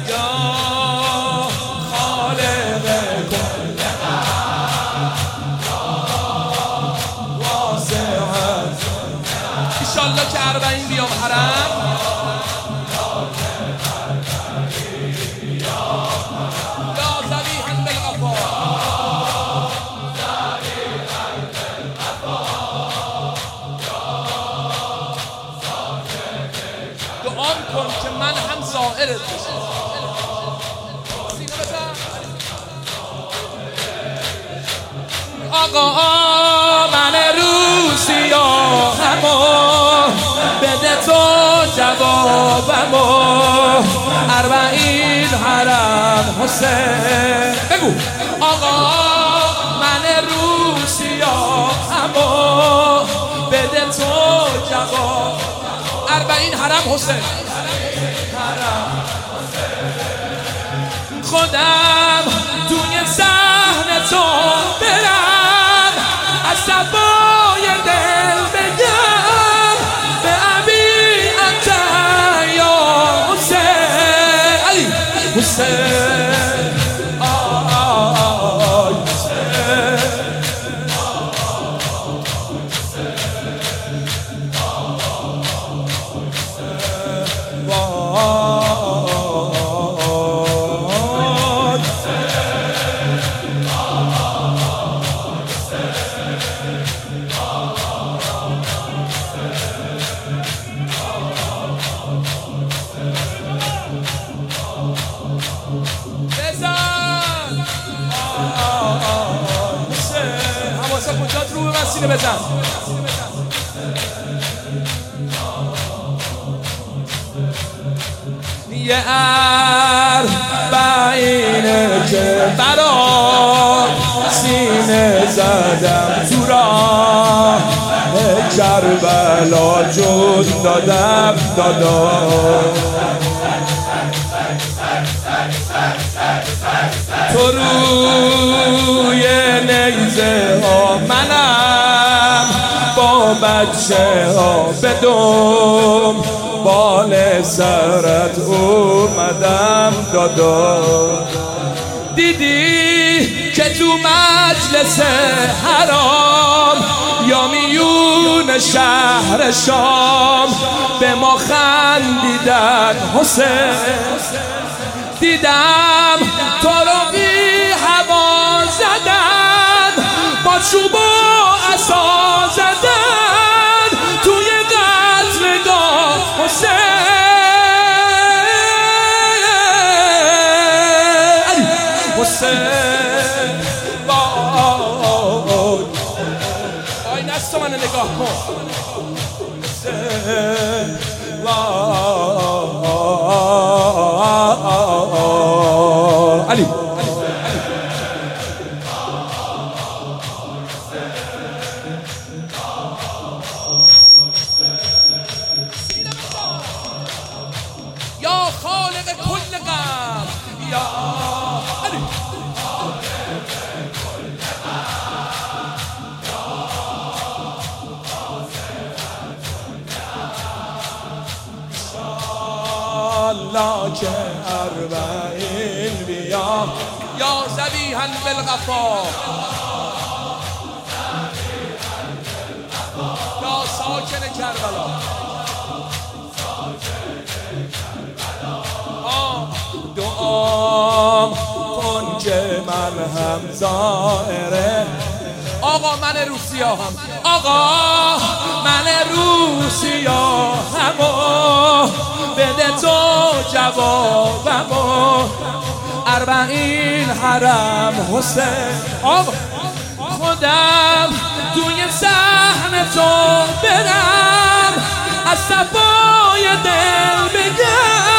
یا خالق کل واسعت ایشالله که 40 بیام حرم دعا کن که من هم زائرت بشم. آقا من روسیاهمو بده تو جوابمو 40 حرم حسین بگو آقا من روسیاهمو بده تو جواب 40 حرم حسین خودم توی صحن تو برم از صفای دل بگم به ابی انت یا حسین علی حسین آی حسین کجات رو به مسیله بزن یه 40 که برات سینه زدم تو راه کربلا جون دادم تو روی نیزه ها منم با بچه ها بدم بال سرت اومدم دادا دیدی که تو مجلس حرام یا میون شهر شام به ما خندیدن حسین دیدم تو رو بی هوا زدن با چوب و عصا زدن توی قتلگاه حسین حسین آی نست من نگاه کن حسین علی یا خالق کل غم یا علی الله که 40 بیام یا ذبیحا بالغفا یا ساکن کربلا دعام کن که من هم زائره آقا من روسیاهم آقا من روسیاهمو بده تو جوابمو 40 حرم حسین آقا خودم توی صحن تو برم از صفای دل بگم